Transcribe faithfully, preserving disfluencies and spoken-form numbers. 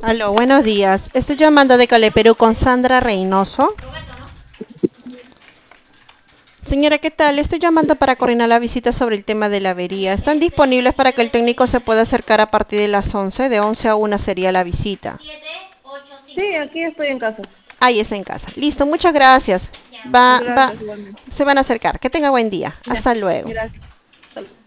Aló, buenos días. Estoy llamando de Cale, Perú con Sandra Reynoso. Señora, ¿qué tal? Estoy llamando para coordinar la visita sobre el tema de la avería. ¿Están disponibles para que el técnico se pueda acercar a partir de las once? De once a una sería la visita. Sí, aquí estoy en casa. Ahí está en casa. Listo, muchas gracias. Va, va, Gracias, igualmente. se van a acercar. Que tenga buen día. Ya, Hasta luego. gracias. Hasta luego.